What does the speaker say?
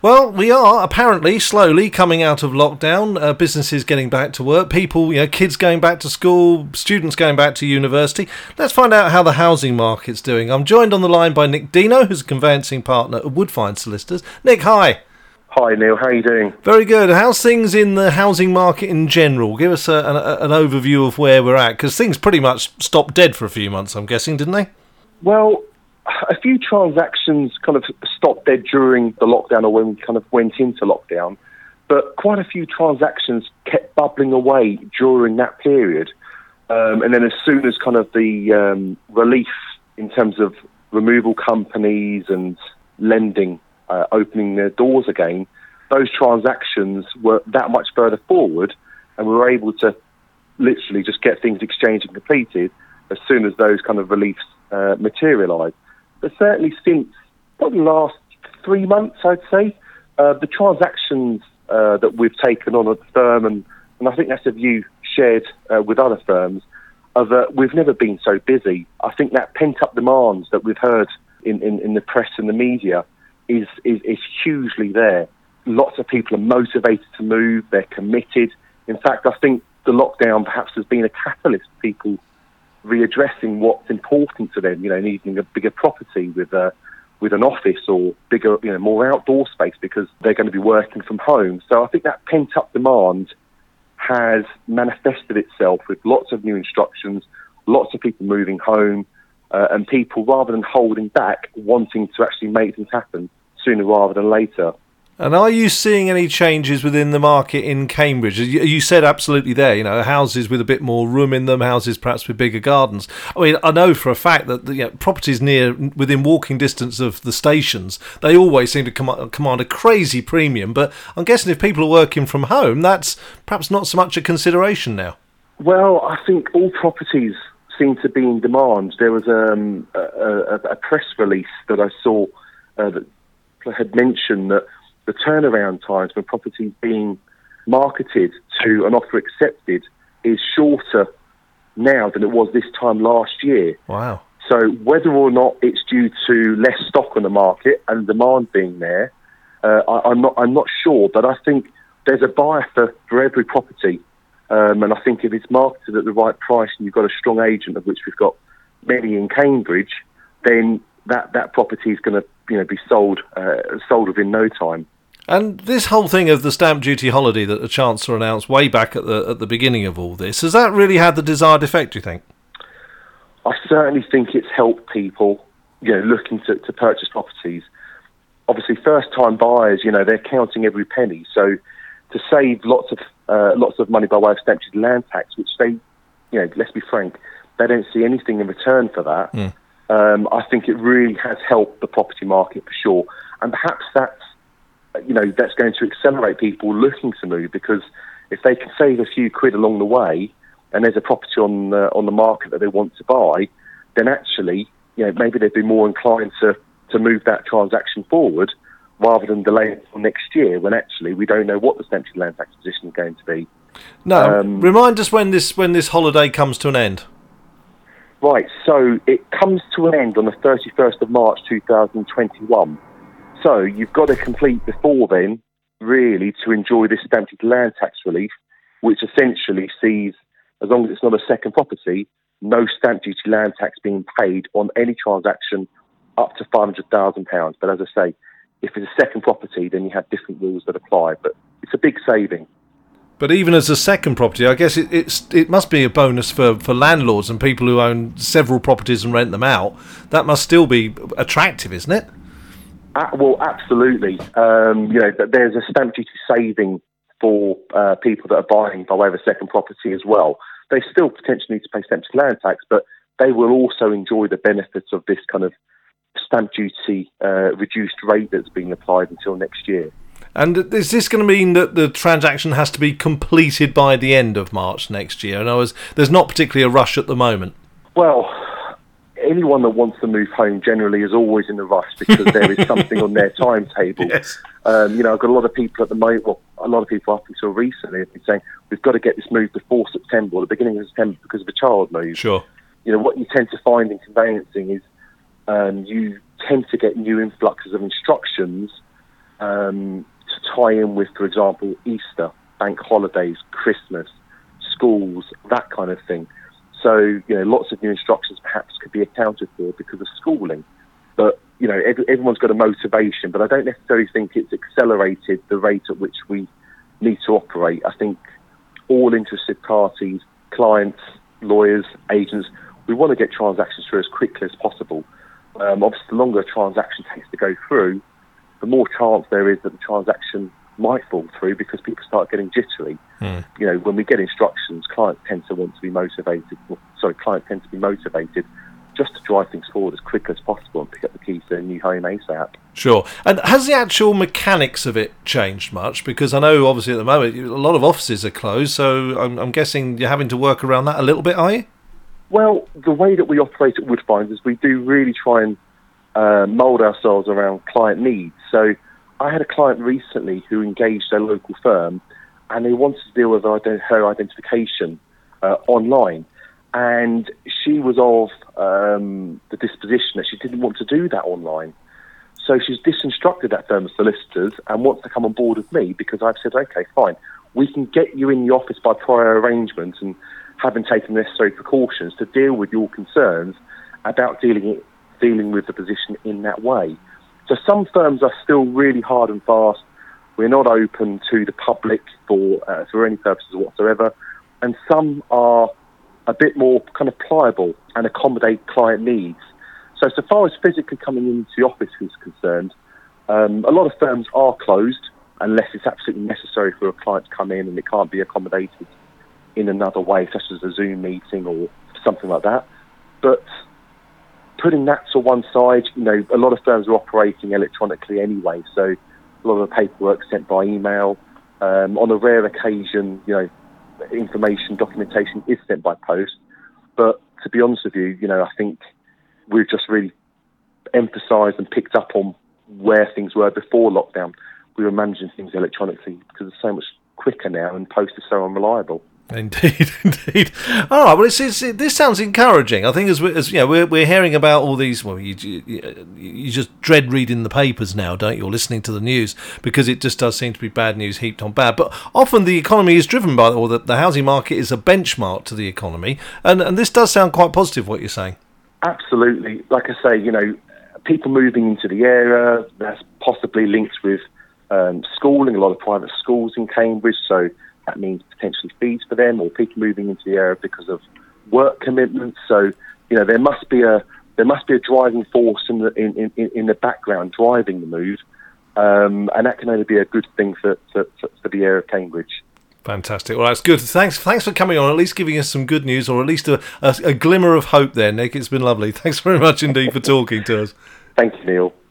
Well, we are apparently slowly coming out of lockdown. Businesses getting back to work. People, kids going back to school. Students going back to university. Let's find out how the housing market's doing. I'm joined on the line by Nick Dino, who's a conveyancing partner at Woodfine Solicitors. Nick, hi. Hi Neil, how are you doing? Very good. How's things in the housing market in general? Give us an overview of where we're at, because things pretty much stopped dead for a few months, I'm guessing, didn't they? Well, a few transactions kind of stopped dead during the lockdown or when we kind of went into lockdown, but quite a few transactions kept bubbling away during that period. And then as soon as kind of the relief in terms of removal companies and lending opening their doors again, those transactions were that much further forward, and we were able to literally just get things exchanged and completed as soon as those kind of reliefs materialised. But certainly since probably the last 3 months, I'd say, the transactions that we've taken on at the firm, and I think that's a view shared with other firms, are that we've never been so busy. I think that pent-up demand that we've heard in the press and the media is hugely there. Lots of people are motivated to move, they're committed. In fact, I think the lockdown perhaps has been a catalyst for people readdressing what's important to them, needing a bigger property with an office or bigger, more outdoor space because they're going to be working from home. So I think that pent-up demand has manifested itself with lots of new instructions, lots of people moving home, and people, rather than holding back, wanting to actually make things happen sooner rather than later. And are you seeing any changes within the market in Cambridge? You said absolutely there, houses with a bit more room in them, houses perhaps with bigger gardens. I mean, I know for a fact that properties within walking distance of the stations, they always seem to command a crazy premium. But I'm guessing if people are working from home, that's perhaps not so much a consideration now. Well, I think all properties seem to be in demand. There was a press release that I saw that had mentioned that the turnaround times for properties being marketed to an offer accepted is shorter now than it was this time last year. Wow. So whether or not it's due to less stock on the market and demand being there, I'm not sure, but I think there's a buyer for every property. And I think if it's marketed at the right price and you've got a strong agent, of which we've got many in Cambridge, then that property is going to be sold within no time. And this whole thing of the stamp duty holiday that the Chancellor announced way back at the beginning of all this, has that really had the desired effect, do you think? I certainly think it's helped people looking to purchase properties. Obviously, first-time buyers, they're counting every penny. So to save lots of money by way of stamp duty land tax, which they, let's be frank, they don't see anything in return for that. Mm. I think it really has helped the property market for sure. And perhaps that's going to accelerate people looking to move, because if they can save a few quid along the way and there's a property on the market that they want to buy, then actually, maybe they'd be more inclined to move that transaction forward rather than delay it until next year, when actually we don't know what the stamp duty land tax position is going to be. No, remind us when this holiday comes to an end. Right, so it comes to an end on the 31st of March 2021. So you've got to complete before then, really, to enjoy this stamp duty land tax relief, which essentially sees, as long as it's not a second property, no stamp duty land tax being paid on any transaction up to £500,000. But as I say, if it's a second property, then you have different rules that apply. But it's a big saving. But even as a second property, I guess it must be a bonus for landlords and people who own several properties and rent them out. That must still be attractive, isn't it? Well, absolutely. There's a stamp duty saving for people that are buying by way of a second property as well. They still potentially need to pay stamp duty land tax, but they will also enjoy the benefits of this kind of stamp duty reduced rate that's being applied until next year. And is this going to mean that the transaction has to be completed by the end of March next year? In other words, there's not particularly a rush at the moment. Well, anyone that wants to move home generally is always in a rush because there is something on their timetable. Yes. I've got a lot of people at the moment, a lot of people up until recently have been saying, we've got to get this moved before September or the beginning of September because of a child move. Sure. What you tend to find in conveyancing is you tend to get new influxes of instructions to tie in with, for example, Easter, bank holidays, Christmas, schools, that kind of thing. So, lots of new instructions perhaps could be accounted for because of schooling. But, everyone's got a motivation, but I don't necessarily think it's accelerated the rate at which we need to operate. I think all interested parties, clients, lawyers, agents, we want to get transactions through as quickly as possible. Obviously, the longer a transaction takes to go through, the more chance there is that the transaction might fall through because people start getting jittery. When we get instructions, clients tend to be motivated just to drive things forward as quick as possible and pick up the keys to their new home ASAP. Sure. And has the actual mechanics of it changed much? Because I know, obviously, at the moment, a lot of offices are closed, so I'm guessing you're having to work around that a little bit, are you? Well, the way that we operate at Woodbines is we do really try and mould ourselves around client needs. So I had a client recently who engaged a local firm and they wanted to deal with her identification online. And she was of the disposition that she didn't want to do that online. So she's disinstructed that firm of solicitors and wants to come on board with me because I've said, okay, fine, we can get you in the office by prior arrangement and having taken the necessary precautions to deal with your concerns about dealing with the position in that way. So some firms are still really hard and fast. We're not open to the public for any purposes whatsoever. And some are a bit more kind of pliable and accommodate client needs. So far as physically coming into the office is concerned, a lot of firms are closed unless it's absolutely necessary for a client to come in and it can't be accommodated in another way, such as a Zoom meeting or something like that. But putting that to one side, a lot of firms are operating electronically anyway, so a lot of the paperwork sent by email. On a rare occasion, information, documentation is sent by post. But to be honest with you, I think we've just really emphasised and picked up on where things were before lockdown. We were managing things electronically because it's so much quicker now and post is so unreliable. Indeed. All right. Well, this sounds encouraging. I think as we're hearing about all these. Well, you just dread reading the papers now, don't you? Or listening to the news because it just does seem to be bad news heaped on bad. But often the economy is driven by, or the housing market is a benchmark to the economy, and this does sound quite positive. What you're saying. Absolutely. Like I say, people moving into the area. That's possibly linked with schooling. A lot of private schools in Cambridge, so. That means potentially fees for them, or people moving into the area because of work commitments. So, there must be a driving force in the background driving the move, and that can only be a good thing for the area of Cambridge. Fantastic. Well, that's good. Thanks for coming on. At least giving us some good news, or at least a glimmer of hope there, Nick. It's been lovely. Thanks very much indeed for talking to us. Thank you, Neil.